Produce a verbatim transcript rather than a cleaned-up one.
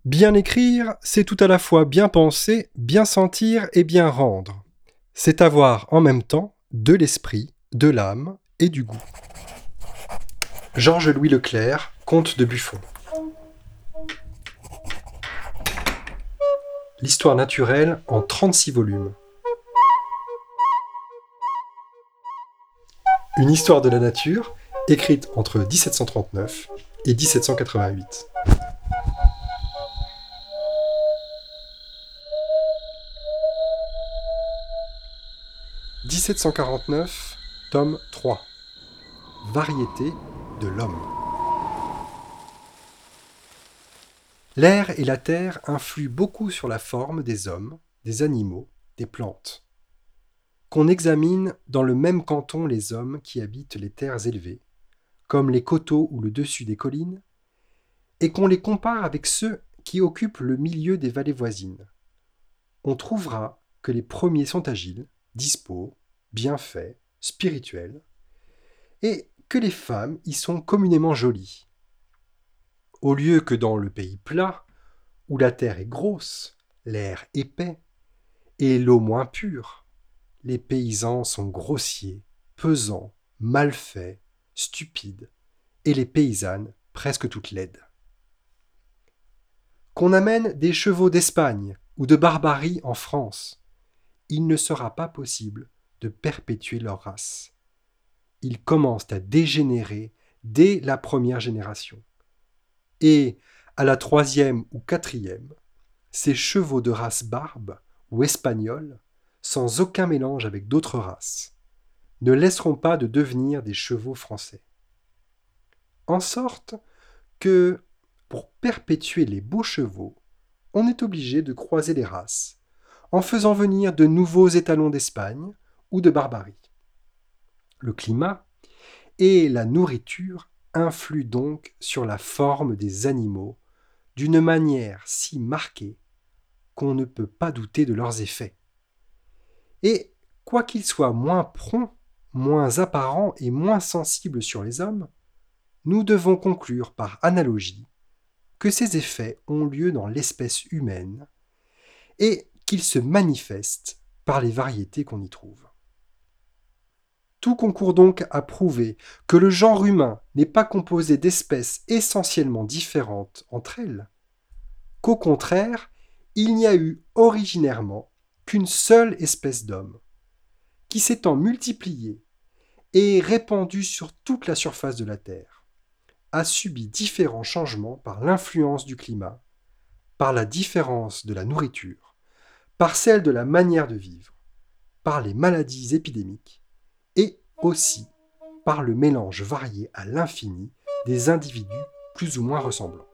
Bien écrire, c'est tout à la fois bien penser, bien sentir et bien rendre. C'est avoir en même temps de l'esprit, de l'âme et du goût. Georges-Louis Leclerc, comte de Buffon. L'histoire naturelle en trente-six volumes. Une histoire de la nature écrite entre dix-sept cent trente-neuf et dix-sept cent quatre-vingt-huit. dix-sept cent quarante-neuf, tome trois. Variété de l'homme. L'air et la terre influent beaucoup sur la forme des hommes, des animaux, des plantes. Qu'on examine dans le même canton les hommes qui habitent les terres élevées, comme les coteaux ou le dessus des collines, et qu'on les compare avec ceux qui occupent le milieu des vallées voisines, on trouvera que les premiers sont agiles, dispos, bien faits, spirituels, et que les femmes y sont communément jolies. Au lieu que dans le pays plat, où la terre est grosse, l'air épais, et l'eau moins pure, les paysans sont grossiers, pesants, mal faits, stupides, et les paysannes presque toutes laides. Qu'on amène des chevaux d'Espagne ou de Barbarie en France, il ne sera pas possible de perpétuer leur race. Ils commencent à dégénérer dès la première génération. Et, à la troisième ou quatrième, ces chevaux de race barbe ou espagnole, sans aucun mélange avec d'autres races, ne laisseront pas de devenir des chevaux français. En sorte que, pour perpétuer les beaux chevaux, on est obligé de croiser les races, en faisant venir de nouveaux étalons d'Espagne ou de Barbarie. Le climat et la nourriture influent donc sur la forme des animaux d'une manière si marquée qu'on ne peut pas douter de leurs effets. Et, quoiqu'ils soient moins prompts, moins apparents et moins sensibles sur les hommes, nous devons conclure par analogie que ces effets ont lieu dans l'espèce humaine et qu'ils se manifestent par les variétés qu'on y trouve. Tout concourt donc à prouver que le genre humain n'est pas composé d'espèces essentiellement différentes entre elles, qu'au contraire, il n'y a eu originairement qu'une seule espèce d'homme, qui s'étant multipliée et répandue sur toute la surface de la Terre, a subi différents changements par l'influence du climat, par la différence de la nourriture, par celle de la manière de vivre, par les maladies épidémiques, et aussi par le mélange varié à l'infini des individus plus ou moins ressemblants.